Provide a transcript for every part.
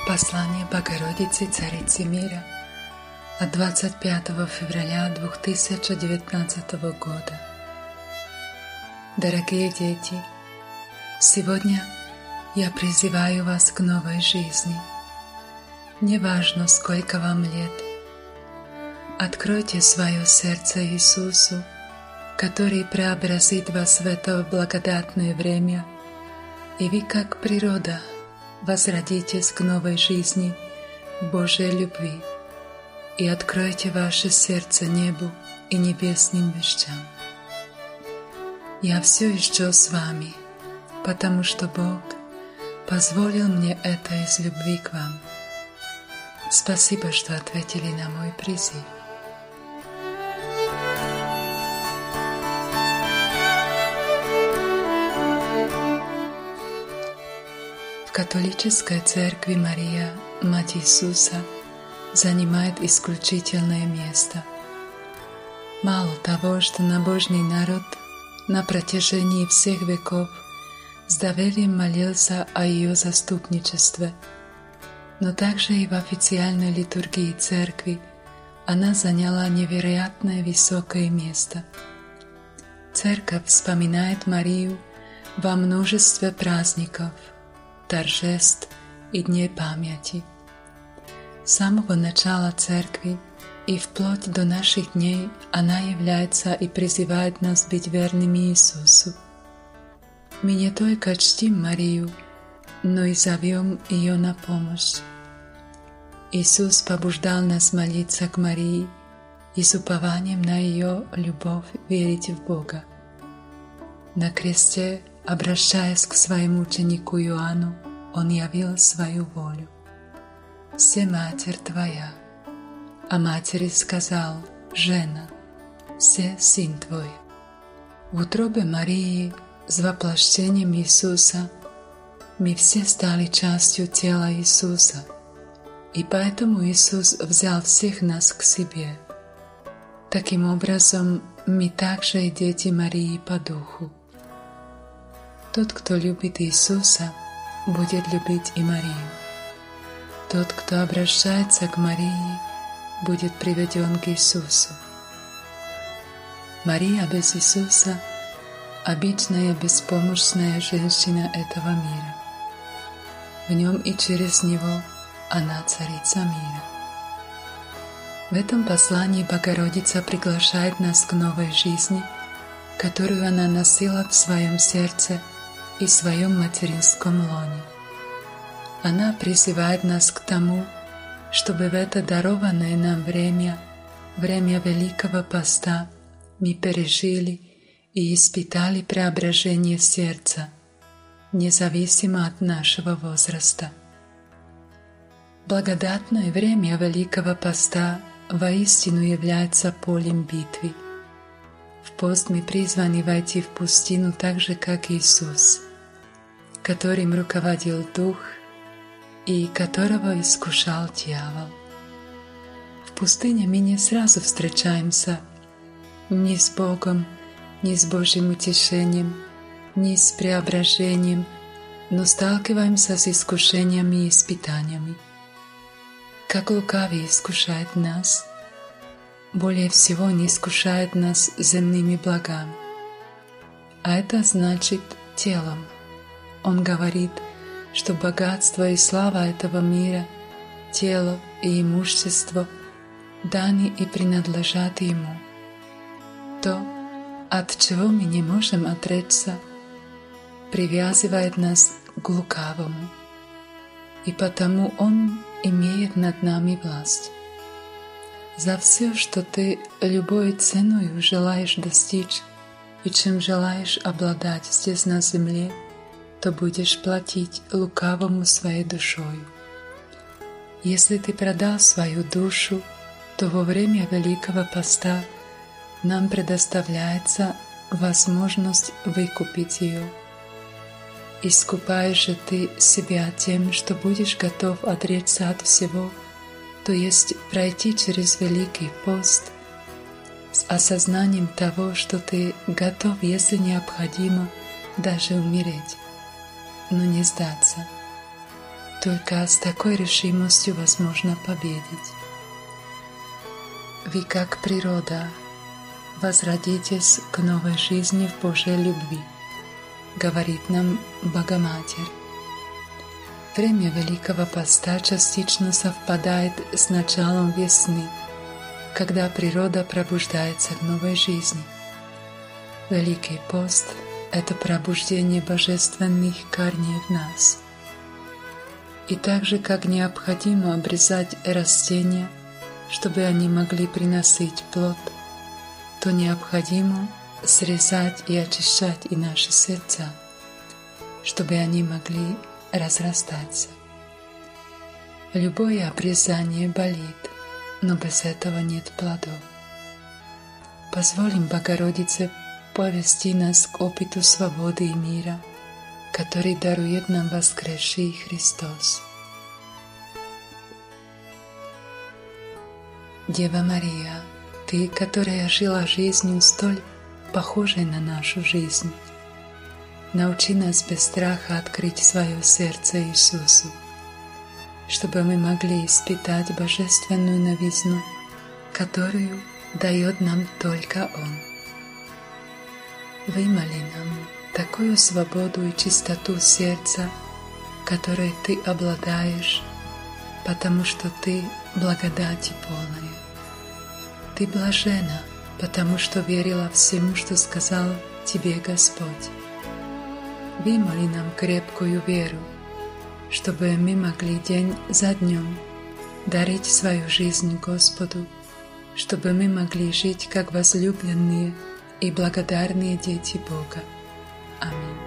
Послание Богородице, Царице мира от 25 февраля 2019 года. Дорогие дети, сегодня я призываю вас к новой жизни. Неважно, сколько вам лет, откройте свое сердце Иисусу, который преобразит вас в это благодатное время, и вы, как природа, возродитесь к новой жизни Божьей любви и откройте ваше сердце небу и небесным вещам. Я все еще с вами, потому что Бог позволил мне это из любви к вам. Спасибо, что ответили на мой призыв. В католической церкви Мария, Мать Иисуса, занимает исключительное место. Мало того, что набожный народ на протяжении всех веков с доверием молился о ее заступничестве, но также и в официальной литургии церкви она заняла невероятное высокое место. Церковь вспоминает Марию во множестве праздников, торжеств и дней памяти. С самого начала церкви и вплоть до наших дней она является и призывает нас быть верными Иисусу. Мы не только чтим Марию, но и зовем ее на помощь. Иисус побуждал нас молиться к Марии и с упованием на ее любовь верить в Бога. На кресте, обращаясь к своему ученику Иоанну, он явил свою волю. «Се Матерь Твоя». А матери сказал: «Жена, се Сын Твой». В утробе Марии с воплощением Иисуса мы все стали частью тела Иисуса, и поэтому Иисус взял всех нас к себе. Таким образом, мы также и дети Марии по духу. Тот, кто любит Иисуса, будет любить и Марию. Тот, кто обращается к Марии, будет приведен к Иисусу. Мария без Иисуса – обычная беспомощная женщина этого мира. В нем и через него она царица мира. В этом послании Богородица приглашает нас к новой жизни, которую она носила в своем сердце и в своем материнском лоне. Она призывает нас к тому, чтобы в это дарованное нам время Великого Поста, мы пережили и испытали преображение сердца, независимо от нашего возраста. Благодатное время Великого Поста воистину является полем битвы. В пост мы призваны войти в пустыню так же, как Иисус, которым руководил Дух и которого искушал дьявол. В пустыне мы не сразу встречаемся ни с Богом, ни с Божьим утешением, ни с преображением, но сталкиваемся с искушениями и испытаниями. Как лукавый искушает нас, более всего не искушает нас земными благами, а это значит телом. Он говорит, что богатство и слава этого мира, тело и имущество даны и принадлежат Ему. То, от чего мы не можем отречься, привязывает нас к лукавому, и потому Он имеет над нами власть. За все, что ты любой ценою желаешь достичь и чем желаешь обладать здесь на земле, то будешь платить лукавому своей душою. Если ты продал свою душу, то во время Великого Поста нам предоставляется возможность выкупить ее. Искупаешь же ты себя тем, что будешь готов отречься от всего, то есть пройти через Великий Пост с осознанием того, что ты готов, если необходимо, даже умереть, но не сдаться. только с такой решимостью возможно победить. Вы, как природа, возродитесь к новой жизни в Божьей любви, говорит нам Богоматерь. Время Великого Поста частично совпадает с началом весны, когда природа пробуждается к новой жизни. Великий пост — это пробуждение божественных корней в нас. И так же, как необходимо обрезать растения, чтобы они могли приносить плод, то необходимо срезать и очищать и наши сердца, чтобы они могли разрастаться. Любое обрезание болит, но без этого нет плодов. Позволим Богородице повести нас к опыту свободы и мира, который дарует нам воскресший Христос. Дева Мария, Ты, которая жила жизнью столь похожей на нашу жизнь, научи нас без страха открыть свое сердце Иисусу, чтобы мы могли испытать божественную новизну, которую дает нам только Он. Вымоли нам такую свободу и чистоту сердца, которой Ты обладаешь, потому что Ты благодати полная. Ты блажена, потому что верила всему, что сказал Тебе Господь. Вымоли нам крепкую веру, чтобы мы могли день за днем дарить свою жизнь Господу, чтобы мы могли жить как возлюбленные и благодарные дети Бога. Аминь.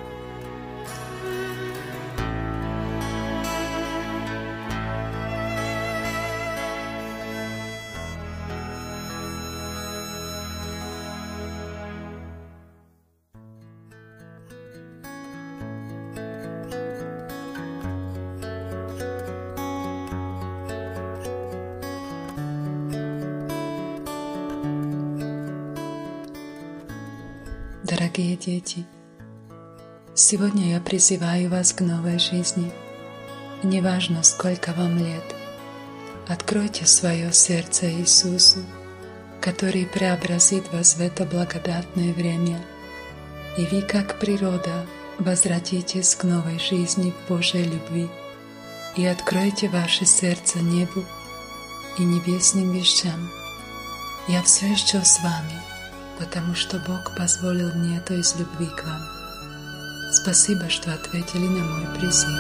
Дорогие дети, сегодня я призываю вас к новой жизни. Неважно, сколько вам лет, откройте свое сердце Иисусу, который преобразит вас в это благодатное время, и вы, как природа, возвратитесь к новой жизни в Божьей любви и откройте ваше сердце небу и небесным вещам. Я все еще с вами, потому что Бог позволил мне это из любви к вам. Спасибо, что ответили на мой призыв.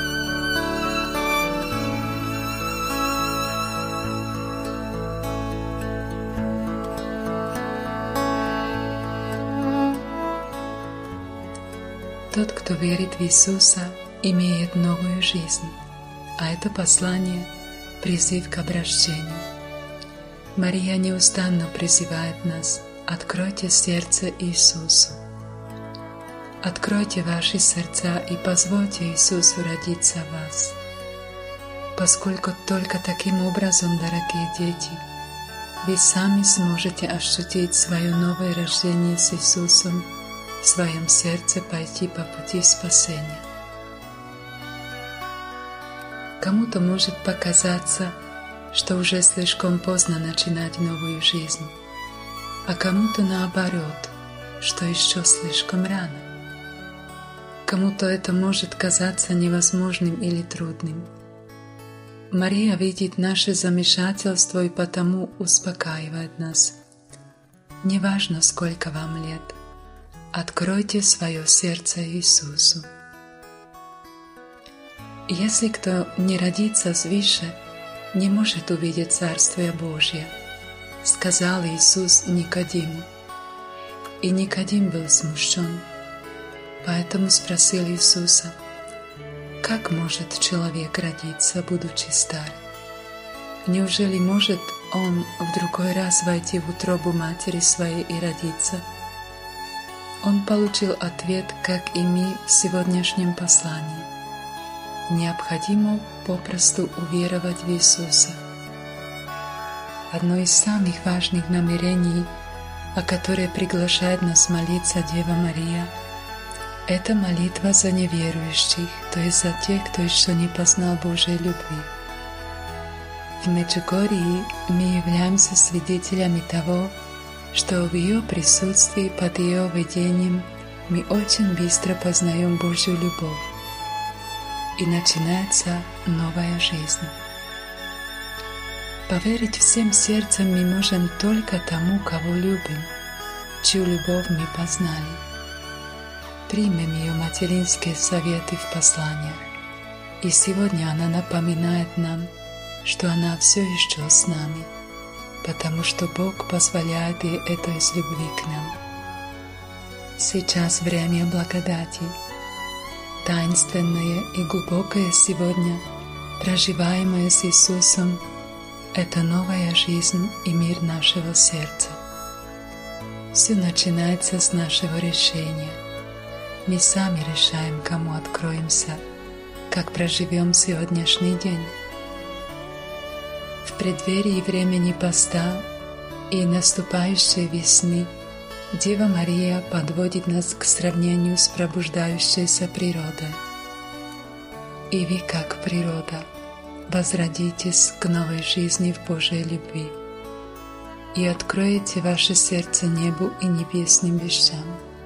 Тот, кто верит в Иисуса, имеет новую жизнь, а это послание — призыв к обращению. Мария неустанно призывает нас: откройте сердце Иисусу. Откройте ваши сердца и позвольте Иисусу родиться в вас. Поскольку только таким образом, дорогие дети, вы сами сможете ощутить свое новое рождение с Иисусом, в своем сердце пойти по пути спасения. Кому-то может показаться, что уже слишком поздно начинать новую жизнь, а кому-то наоборот, что еще слишком рано. Кому-то это может казаться невозможным или трудным. Мария видит наше замешательство и потому успокаивает нас. Неважно, сколько вам лет, откройте свое сердце Иисусу. Если кто не родится свыше, не может увидеть Царствие Божье, сказал Иисус Никодиму. И Никодим был смущен, поэтому спросил Иисуса: как может человек родиться, будучи стар? Неужели может он в другой раз войти в утробу матери своей и родиться? Он получил ответ, как и мы в сегодняшнем послании. Необходимо попросту уверовать в Иисуса. Одно из самых важных намерений, о которой приглашает нас молиться Дева Мария, Это молитва за неверующих, то есть за тех, кто еще не познал Божьей любви. В Меджугорье мы являемся свидетелями того, что в ее присутствии, под ее ведением, мы очень быстро познаем Божью любовь, и начинается новая жизнь. Поверить всем сердцем мы можем только тому, кого любим, чью любовь мы познали. Примем ее материнские советы в посланиях, и сегодня она напоминает нам, что она все еще с нами, потому что Бог позволяет ей это из любви к нам. Сейчас время благодати, таинственное и глубокое сегодня, проживаемое с Иисусом, это новая жизнь и мир нашего сердца. Все начинается с нашего решения. Мы сами решаем, кому откроемся, как проживем сегодняшний день. В преддверии времени поста и наступающей весны Дева Мария подводит нас к сравнению с пробуждающейся природой. И вы, как природа, возродитесь к новой жизни в Божьей любви и откроете ваше сердце небу и небесным вещам.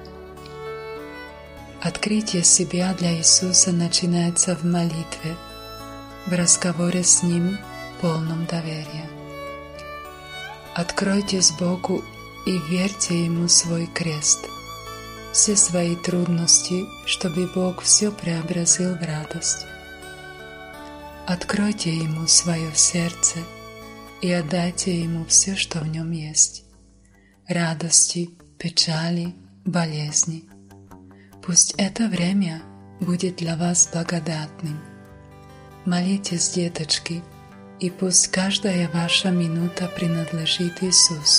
Открытие себя для Иисуса начинается в молитве, в разговоре с Ним, полном доверия. Откройтесь Богу и верьте Ему свой крест, все свои трудности, чтобы Бог все преобразил в радость. Откройте Ему свое сердце и отдайте Ему все, что в нем есть: радости, печали, болезни. Пусть это время будет для вас благодатным. Молитесь, деточки, и пусть каждая ваша минута принадлежит Иисусу.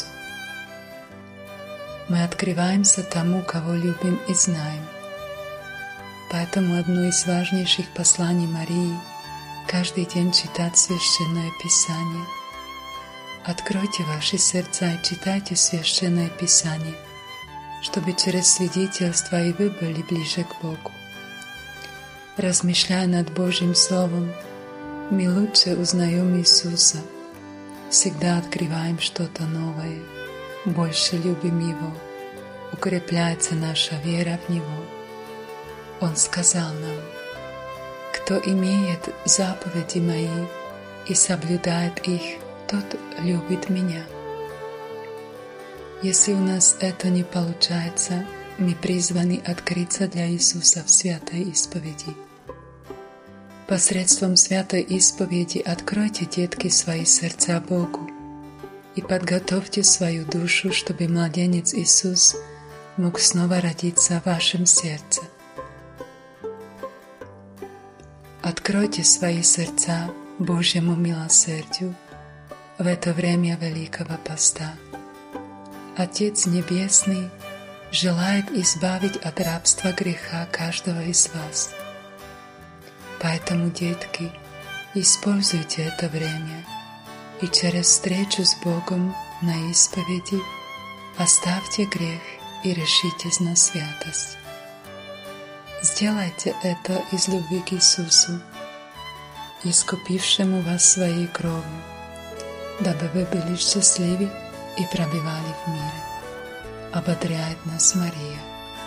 Мы открываемся тому, кого любим и знаем. Поэтому одно из важнейших посланий Марии — каждый день читать Священное Писание. Откройте ваши сердца и читайте Священное Писание, чтобы через свидетельство и вы были ближе к Богу. Размышляя над Божьим Словом, мы лучше узнаем Иисуса, всегда открываем что-то новое, больше любим Его, укрепляется наша вера в Него. Он сказал нам: «Кто имеет заповеди Мои и соблюдает их, тот любит Меня». Если у нас это не получается, мы призваны открыться для Иисуса в святой исповеди. Посредством святой исповеди откройте, детки, свои сердца Богу и подготовьте свою душу, чтобы младенец Иисус мог снова родиться в вашем сердце. Откройте свои сердца Божьему милосердию в это время Великого Поста. Отец Небесный желает избавить от рабства греха каждого из вас. Поэтому, детки, используйте это время и через встречу с Богом на исповеди оставьте грех и решитесь на святость. Сделайте это из любви к Иисусу, искупившему вас своей кровью, дабы вы были счастливы и пробивали в мире. Ободряет нас Мария.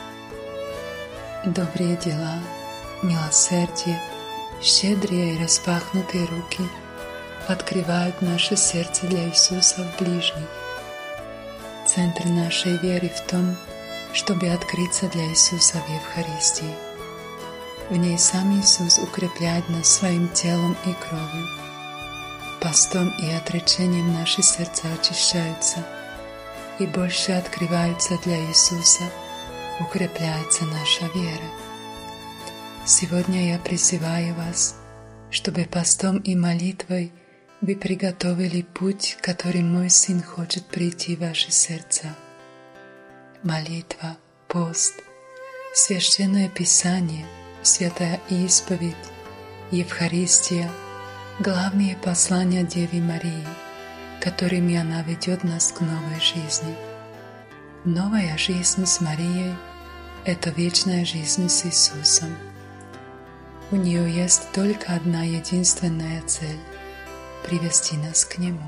Добрые дела, милосердие, щедрые и распахнутые руки открывают наше сердце для Иисуса в ближних. Центр нашей веры в том, чтобы открыться для Иисуса в Евхаристии. В ней сам Иисус укрепляет нас своим телом и кровью. Постом и отречением наши сердца очищаются и больше открываются для Иисуса, укрепляется наша вера. Сегодня я призываю вас, чтобы постом и молитвой вы приготовили путь, которым мой Сын хочет прийти в ваши сердца. Молитва, пост, Священное Писание, Святая Исповедь, Евхаристия — главные послания Деве Марии, которыми она ведет нас к новой жизни. Новая жизнь с Марией это вечная жизнь с Иисусом. У нее есть только одна единственная цель – привести нас к Нему.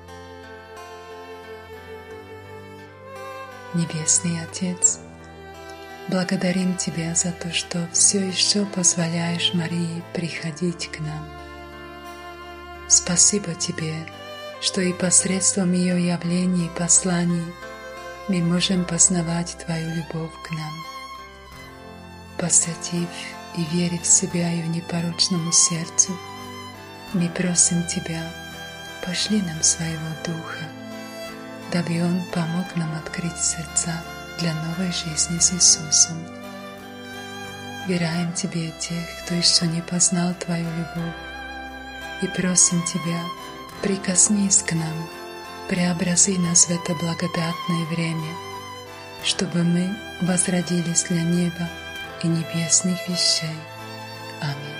Небесный Отец, благодарим Тебя за то, что все еще позволяешь Марии приходить к нам. Спасибо Тебе, что и посредством ее явлений и посланий мы можем познавать Твою любовь к нам. Посвятив и верив в себя ее непорочному сердцу, мы просим Тебя, пошли нам своего Духа, дабы Он помог нам открыть сердца для новой жизни с Иисусом. Веряем Тебе тех, кто еще не познал Твою любовь, и просим Тебя, прикоснись к нам, преобрази нас в это благодатное время, чтобы мы возродились для неба и небесных вещей. Аминь.